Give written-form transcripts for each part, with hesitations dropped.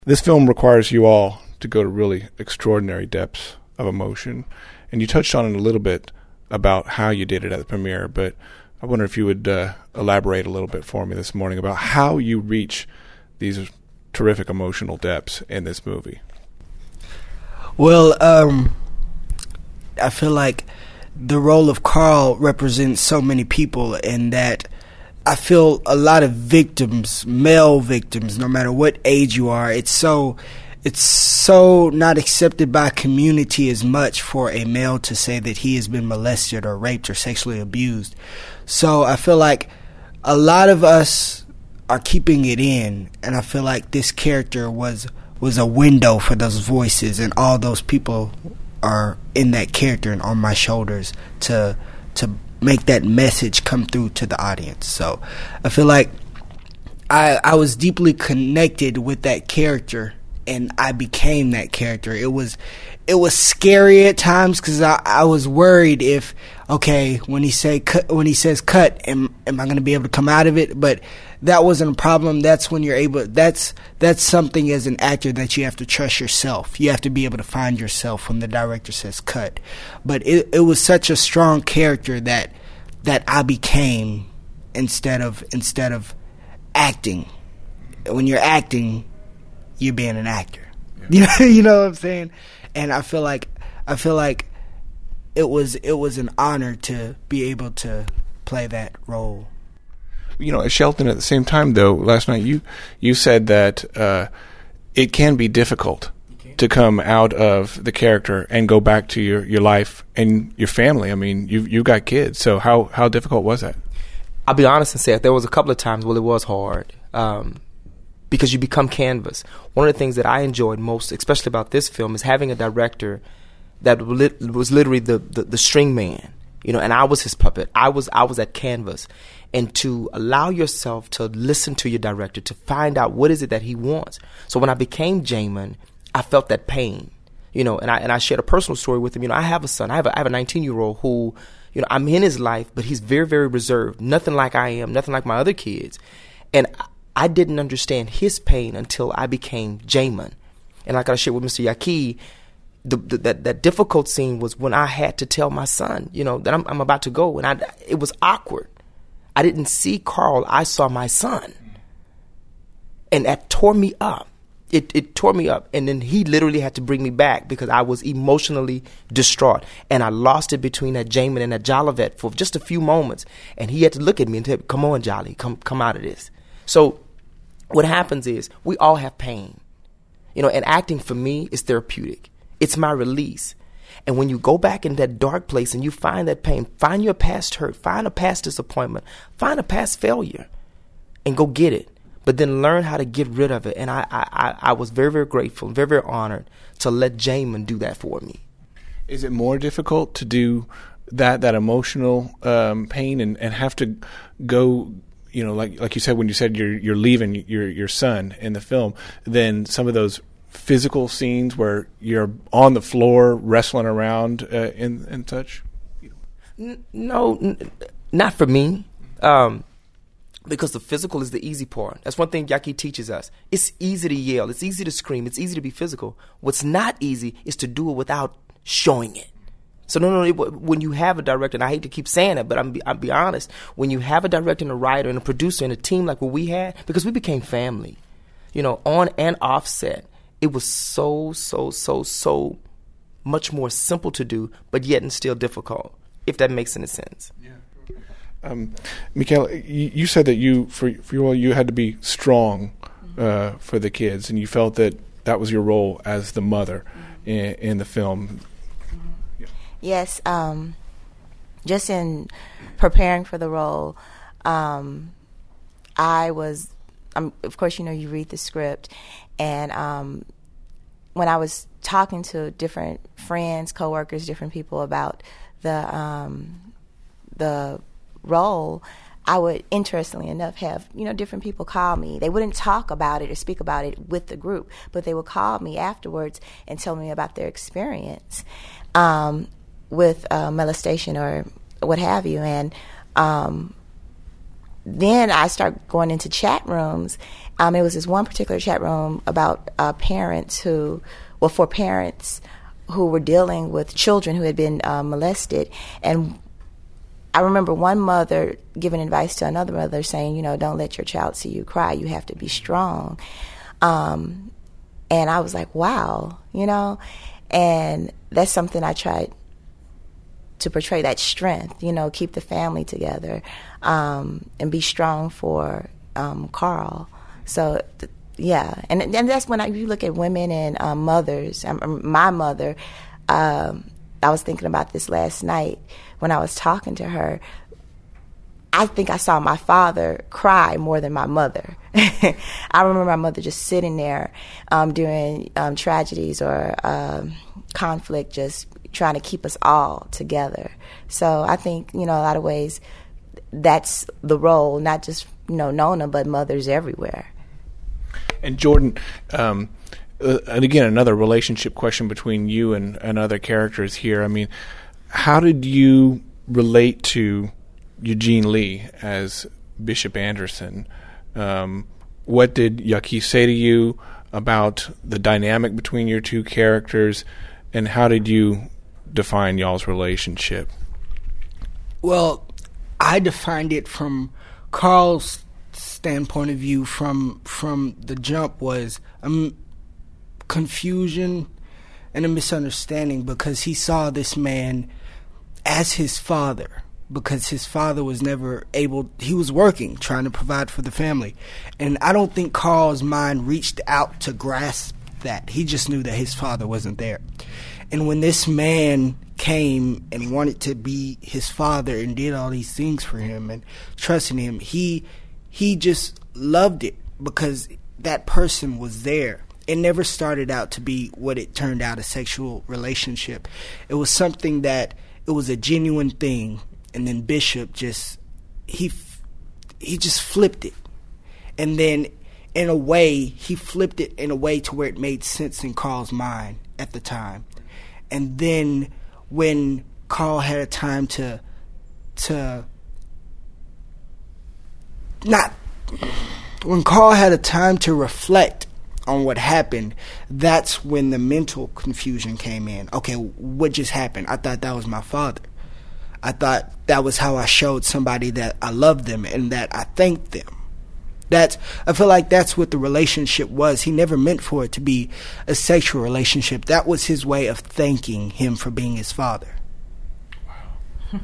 This film requires you all to go to really extraordinary depths of emotion, and you touched on it a little bit about how you did it at the premiere, but I wonder if you would elaborate a little bit for me this morning about how you reach these terrific emotional depths in this movie. Well, I feel like the role of Carl represents so many people, in that I feel a lot of victims, male victims, no matter what age you are, it's so not accepted by community as much for a male to say that he has been molested or raped or sexually abused. So I feel like a lot of us are keeping it in, and I feel like this character was a window for those voices, and all those people are in that character and on my shoulders to make that message come through to the audience. So I feel like I was deeply connected with that character, and I became that character. It was scary at times because I was worried if, okay, when he says cut, am I going to be able to come out of it? But that wasn't a problem. That's when you're able. That's something as an actor that you have to trust yourself. You have to be able to find yourself when the director says cut. But it was such a strong character that I became instead of acting. When you're acting, you're being an actor. Yeah. You know what I'm saying? And I feel like it was an honor to be able to play that role. You know, Shelton, at the same time, though, last night you said that it can be difficult to come out of the character and go back to your life and your family. I mean, you've got kids, so how difficult was that? I'll be honest and say there was a couple of times where it was hard because you become canvas. One of the things that I enjoyed most, especially about this film, is having a director that was literally the string man, you know, and I was his puppet. I was that canvas. And to allow yourself to listen to your director, to find out what is it that he wants. So when I became Jamin, I felt that pain, you know, and I shared a personal story with him. You know, I have a son. I have a 19-year-old who, you know, I'm in his life, but he's very, very reserved. Nothing like I am, nothing like my other kids. And I didn't understand his pain until I became Jamin. And like I shared with Mr. Yaqui, that difficult scene was when I had to tell my son, you know, that I'm about to go, and it was awkward. I didn't see Carl, I saw my son. And that tore me up. It tore me up. And then he literally had to bring me back because I was emotionally distraught. And I lost it between that Jamin and that Jolivet for just a few moments. And he had to look at me and tell me, come on, Jolly, come out of this. So what happens is we all have pain. You know, and acting for me is therapeutic. It's my release. And when you go back in that dark place and you find that pain, find your past hurt, find a past disappointment, find a past failure, and go get it. But then learn how to get rid of it. And I was very, very grateful, very, very honored to let Jamin do that for me. Is it more difficult to do that emotional pain and have to go, you know, like you said when you said you're leaving your son in the film, than some of those physical scenes where you're on the floor wrestling around and such? No, not for me. Because the physical is the easy part. That's one thing Yaqui teaches us. It's easy to yell. It's easy to scream. It's easy to be physical. What's not easy is to do it without showing it. So when you have a director, and I hate to keep saying it, but I'll be honest, when you have a director and a writer and a producer and a team like what we had, because we became family, you know, on and off set, it was so much more simple to do, but yet and still difficult, if that makes any sense. Yeah. Michaela, you said that you had to be strong for the kids, and you felt that was your role as the mother in the film. Yeah. Yes, just in preparing for the role, I was, of course, you know, you read the script, and when I was talking to different friends, coworkers, different people about the role, I would, interestingly enough, have, you know, different people call me. They wouldn't talk about it or speak about it with the group, but they would call me afterwards and tell me about their experience with molestation or what have you. And then I started going into chat rooms. It was this one particular chat room about for parents who were dealing with children who had been molested. And I remember one mother giving advice to another mother saying, don't let your child see you cry. You have to be strong. And I was like, wow, and that's something I tried to portray, that strength, keep the family together, and be strong for Carl. So, yeah, and that's when you look at women and mothers. My mother, I was thinking about this last night when I was talking to her. I think I saw my father cry more than my mother. I remember my mother just sitting there during tragedies or conflict, just trying to keep us all together. So I think, a lot of ways, that's the role, not just, Nona, but mothers everywhere. And Jordan, and again, another relationship question between you and other characters here. I mean, how did you relate to Eugene Lee as Bishop Anderson? What did Yaqui say to you about the dynamic between your two characters, and how did you define y'all's relationship? Well, I defined it from Carl's standpoint of view from the jump was confusion and a misunderstanding, because he saw this man as his father, because his father was never able, he was working, trying to provide for the family. And I don't think Carl's mind reached out to grasp that. He just knew that his father wasn't there. And when this man came and wanted to be his father and did all these things for him and trusting him, he just loved it because that person was there. It never started out to be what it turned out, a sexual relationship. It was something that, it was a genuine thing. And then Bishop just, he just flipped it. And then in a way, he flipped it in a way to where it made sense in Carl's mind at the time. And then when Carl had a time when Carl had a time to reflect on what happened, that's when the mental confusion came in. Okay, what just happened? I thought that was my father. I thought that was how I showed somebody that I loved them and that I thanked them. I feel like that's what the relationship was. He never meant for it to be a sexual relationship. That was his way of thanking him for being his father. Wow.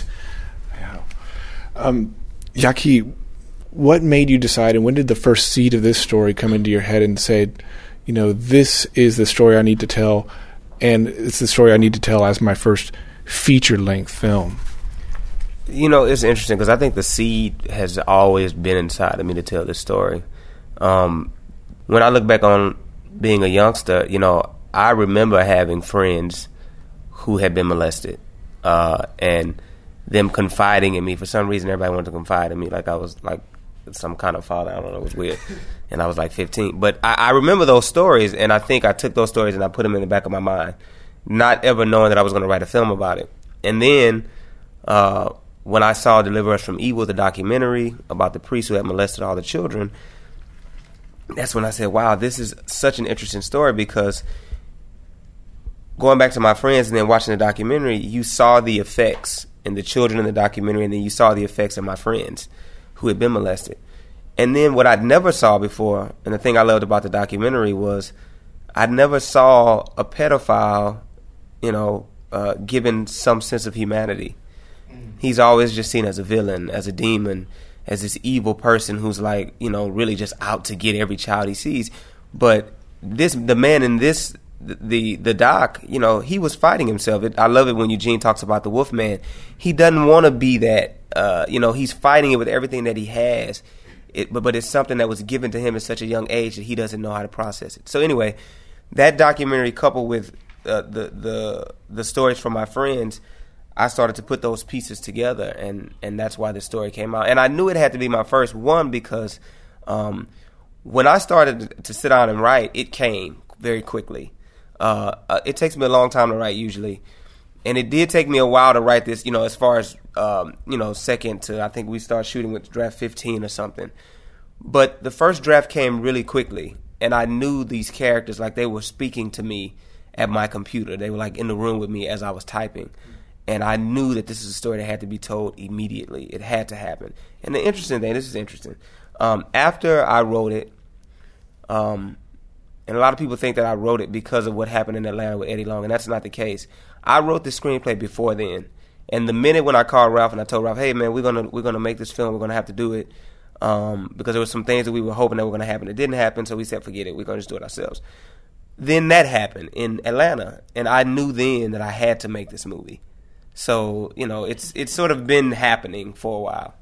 Yaqui, what made you decide, and when did the first seed of this story come into your head and say, this is the story I need to tell, and it's the story I need to tell as my first feature-length film? It's interesting because I think the seed has always been inside of me to tell this story. When I look back on being a youngster, I remember having friends who had been molested, and them confiding in me. For some reason, everybody wanted to confide in me like I was like some kind of father. I don't know, it was weird. And I was like 15. But I remember those stories, and I think I took those stories and I put them in the back of my mind, not ever knowing that I was going to write a film about it. And then when I saw Deliver Us from Evil, the documentary about the priest who had molested all the children, that's when I said, wow, this is such an interesting story, because going back to my friends and then watching the documentary, you saw the effects in the children in the documentary, and then you saw the effects in my friends who had been molested. And then what I'd never saw before, and the thing I loved about the documentary was I never saw a pedophile, given some sense of humanity. He's always just seen as a villain, as a demon, as this evil person who's like, really just out to get every child he sees. But the man in this, the doc, he was fighting himself. I love it when Eugene talks about the wolf man. He doesn't want to be that. He's fighting it with everything that he has. But it's something that was given to him at such a young age that he doesn't know how to process it. So anyway, that documentary coupled with the stories from my friends, I started to put those pieces together, and that's why the story came out. And I knew it had to be my first one because when I started to sit down and write, it came very quickly. It takes me a long time to write usually, And it did take me a while to write this, as far as, second to, I think we started shooting with draft 15 or something. But the first draft came really quickly, and I knew these characters, like they were speaking to me at my computer. They were like in the room with me as I was typing. And I knew that this is a story that had to be told immediately. It had to happen. And the interesting thing, this is interesting. After I wrote it, and a lot of people think that I wrote it because of what happened in Atlanta with Eddie Long, and that's not the case. I wrote the screenplay before then. And the minute when I called Ralph and I told Ralph, hey man, we're gonna make this film, we're gonna have to do it, because there were some things that we were hoping that were gonna happen. It didn't happen, so we said forget it, we're gonna just do it ourselves. Then that happened in Atlanta, and I knew then that I had to make this movie. So, it's sort of been happening for a while.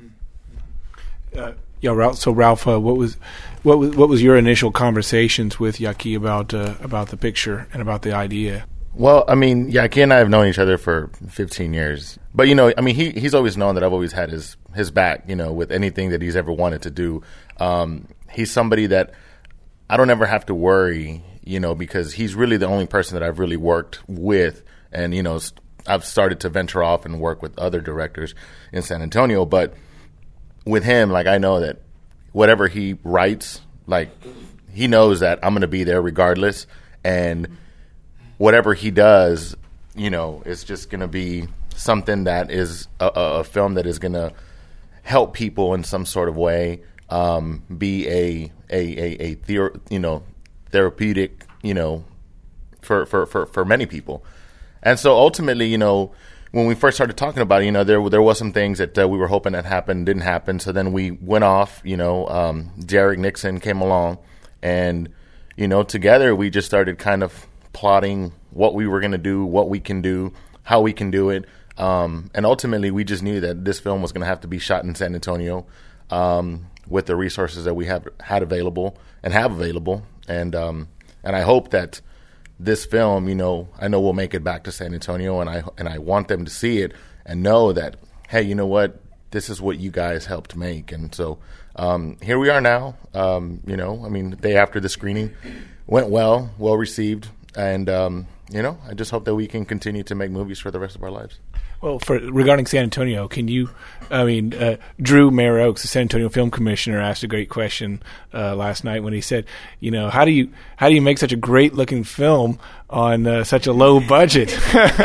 Ralph. So, Ralph, what was your initial conversations with Yaqui about the picture and about the idea? Well, I mean, Yaqui and I have known each other for 15 years. But, he's always known that I've always had his back, with anything that he's ever wanted to do. He's somebody that I don't ever have to worry, because he's really the only person that I've really worked with. And, I've started to venture off and work with other directors in San Antonio. But with him, I know that whatever he writes, he knows that I'm going to be there regardless. And whatever he does, it's just going to be something that is a film that is going to help people in some sort of way, be a therapeutic, for many people. And so ultimately, when we first started talking about it, there was some things that we were hoping that happened, didn't happen. So then we went off, Derek Nixon came along, and, together we just started kind of plotting what we were going to do, what we can do, how we can do it. And ultimately we just knew that this film was going to have to be shot in San Antonio, with the resources that we had available and have available. And I hope that this film, I know we'll make it back to San Antonio, and I want them to see it and know that, hey, you know what, this is what you guys helped make. And so here we are now. The day after the screening went well received, and I just hope that we can continue to make movies for the rest of our lives. Well, regarding San Antonio, Drew Mayor Oaks, the San Antonio Film Commissioner, asked a great question last night when he said, how do you make such a great looking film on such a low budget?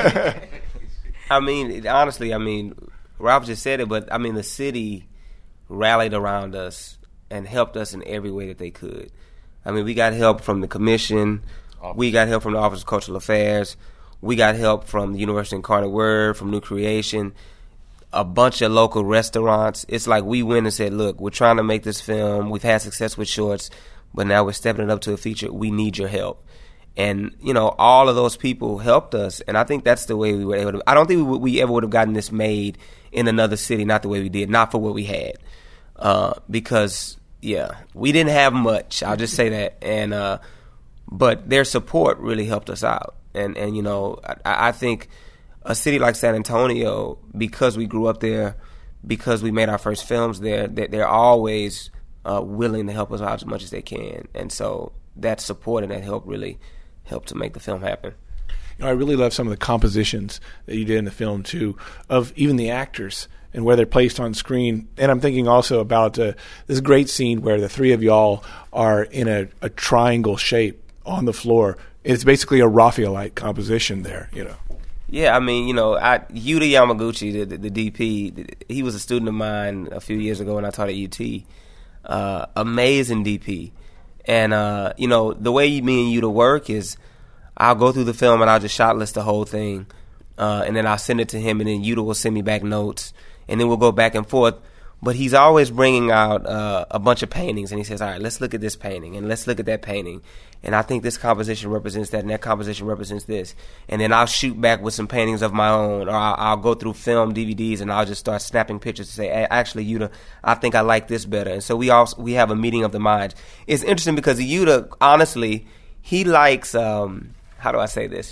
Honestly, Ralph just said it, but the city rallied around us and helped us in every way that they could. We got help from the commission, we got help from the Office of Cultural Affairs. We got help from the University of Incarnate Word, from New Creation, a bunch of local restaurants. It's like we went and said, look, we're trying to make this film. We've had success with shorts, but now we're stepping it up to a feature. We need your help. And, all of those people helped us, and I think that's the way we were able to. I don't think we ever would have gotten this made in another city, not the way we did, not for what we had. Because, we didn't have much. I'll just say that. And but their support really helped us out. And I think a city like San Antonio, because we grew up there, because we made our first films there, they're always willing to help us out as much as they can. And so that support and that help really helped to make the film happen. I really love some of the compositions that you did in the film, too, of even the actors and where they're placed on screen. And I'm thinking also about this great scene where the three of y'all are in a triangle shape on the floor. It's basically a Raphaelite composition there, Yeah, Yuta Yamaguchi, the DP, he was a student of mine a few years ago when I taught at UT. Amazing DP. And, the way me and Yuta work is I'll go through the film and I'll just shot list the whole thing. And then I'll send it to him, and then Yuta will send me back notes. And then we'll go back and forth. But he's always bringing out a bunch of paintings, and he says, all right, let's look at this painting, and let's look at that painting. And I think this composition represents that, and that composition represents this. And then I'll shoot back with some paintings of my own, or I'll go through film DVDs, and I'll just start snapping pictures to say, hey, actually, Yuta, I think I like this better. And so we have a meeting of the minds. It's interesting because Yuta, honestly, he likes, how do I say this?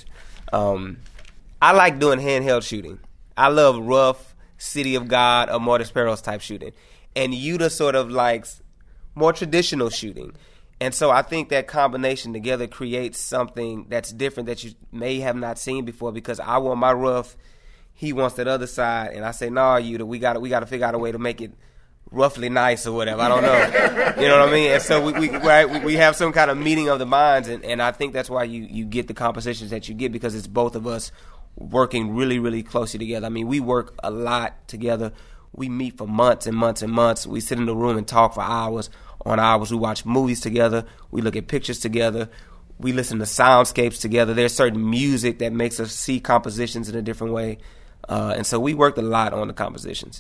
I like doing handheld shooting. I love rough, City of God or Mortis Perils type shooting. And Yuta sort of likes more traditional shooting. And so I think that combination together creates something that's different that you may have not seen before, because I want my rough, he wants that other side, and I say, "No, we got to figure out a way to make it roughly nice or whatever." I don't know, you know what I mean? And so we have some kind of meeting of the minds, and I think that's why you get the compositions that you get, because it's both of us working really, really closely together. I mean, we work a lot together. We meet for months and months and months. We sit in the room and talk for hours on hours. We watch movies together. We look at pictures together. We listen to soundscapes together. There's certain music that makes us see compositions in a different way. And so we worked a lot on the compositions.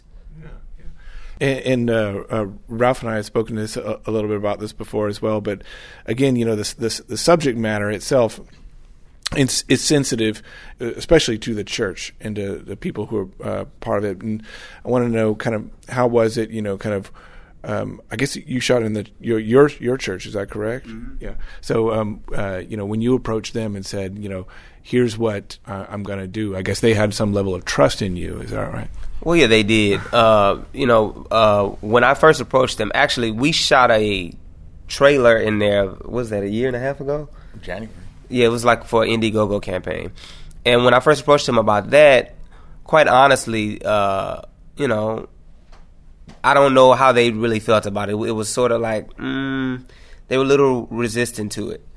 And Ralph and I have spoken to this a little bit about this before as well. But again, you know, the subject matter itself, it's sensitive, especially to the church and to the people who are part of it. And I want to know kind of how was it, you know, kind of. I guess you shot in your church, is that correct? Mm-hmm. Yeah. So, you know, when you approached them and said, you know, here's what I'm going to do, I guess they had some level of trust in you. Is that right? Well, yeah, they did. You know, when I first approached them, actually, we shot a trailer in there. What was that, a year and a half ago? January. Yeah, it was like for an Indiegogo campaign. And when I first approached them about that, quite honestly, you know, I don't know how they really felt about it. It was sort of like, they were a little resistant to it.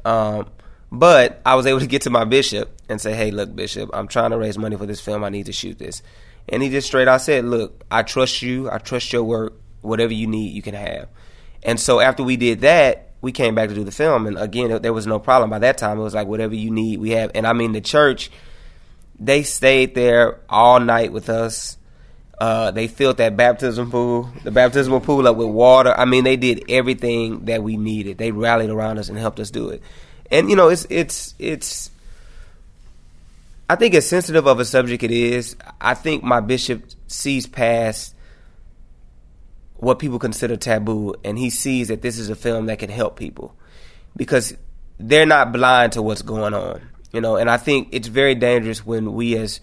But I was able to get to my bishop and say, "Hey, look, Bishop, I'm trying to raise money for this film. I need to shoot this." And he just straight out said, "Look, I trust you. I trust your work. Whatever you need, you can have." And so after we did that, we came back to do the film. And again, there was no problem. By that time, it was like, whatever you need, we have. And I mean, the church, they stayed there all night with us. They filled that the baptismal pool up with water. I mean, they did everything that we needed. They rallied around us and helped us do it. And, you know, it's I think as sensitive of a subject it is, I think my bishop sees past what people consider taboo, and he sees that this is a film that can help people, because they're not blind to what's going on, you know. And I think it's very dangerous when we as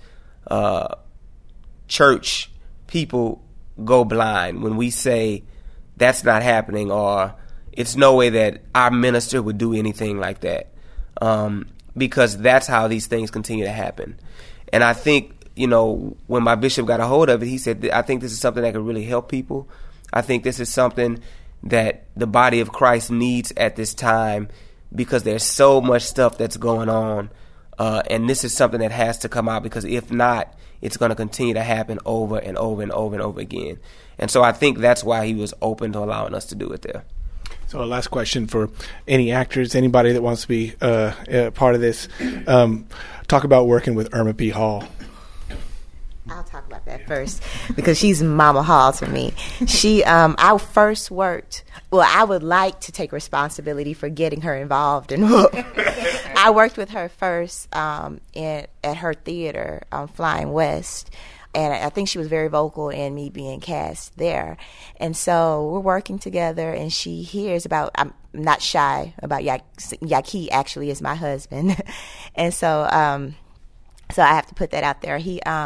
church people go blind, when we say that's not happening, or it's no way that our minister would do anything like that, because that's how these things continue to happen. And I think, you know, when my bishop got a hold of it, he said, "I think this is something that could really help people. I think this is something that the body of Christ needs at this time, because there's so much stuff that's going on, and this is something that has to come out, because if not, it's going to continue to happen over and over and over and over again." And so I think that's why he was open to allowing us to do it there. So, last question for any actors, anybody that wants to be part of this. Talk about working with Irma P. Hall. I'll talk about that first, because she's Mama Hall to me. She, I first worked. Well, I would like to take responsibility for getting her involved in Hook. I worked with her first at her theater, Flying West, and I think she was very vocal in me being cast there. And so we're working together, and she hears about. I'm not shy about Yaki. Actually, is my husband, and so so I have to put that out there.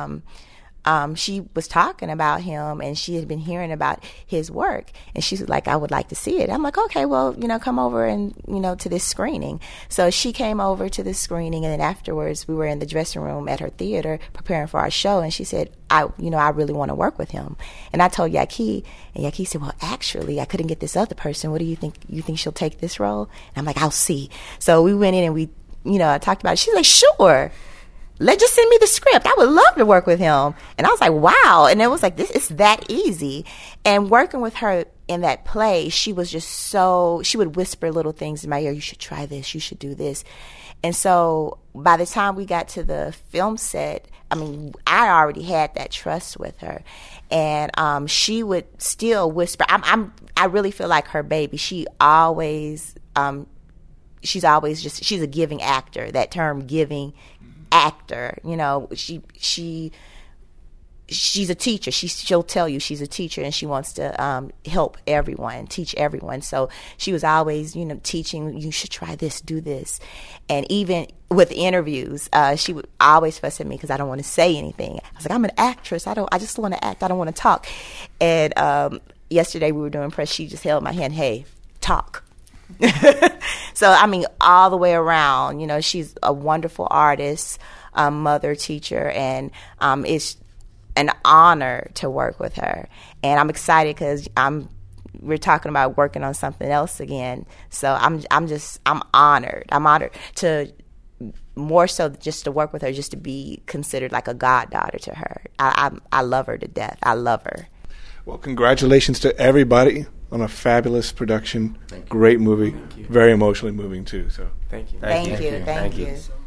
She was talking about him, and she had been hearing about his work, and she was like, "I would like to see it." I'm like, "Okay, well, you know, come over and, you know, to this screening." So she came over to this screening, and then afterwards we were in the dressing room at her theater preparing for our show, and she said, I really want to work with him. And I told Yaki, and Yaki said, "Well, actually, I couldn't get this other person. What do you think? You think she'll take this role?" And I'm like, "I'll see." So we went in and we, you know, talked about it. She's like, "Sure. Just send me the script. I would love to work with him." And I was like, wow. And it was like, it's that easy. And working with her in that play, she was just she would whisper little things in my ear. "You should try this. You should do this." And so by the time we got to the film set, I mean, I already had that trust with her. And she would still whisper. I really feel like her baby. She's always she's a giving actor. That term, giving actor, you know, she's a teacher. She'll tell you she's a teacher, and she wants to help everyone, teach everyone. So she was always, you know, teaching. "You should try this, do this." And even with interviews, she would always fuss at me because I don't want to say anything. I was like, "I'm an actress. I just want to act. I don't want to talk." And yesterday we were doing press. She just held my hand. "Hey, talk." So, I mean, all the way around, you know, she's a wonderful artist, mother, teacher, and it's an honor to work with her. And I'm excited because we're talking about working on something else again. So I'm honored. I'm honored to, more so just to work with her, just to be considered like a goddaughter to her. I love her to death. I love her. Well, congratulations to everybody on a fabulous production. Great movie. Very emotionally moving too. So Thank you. Thank you.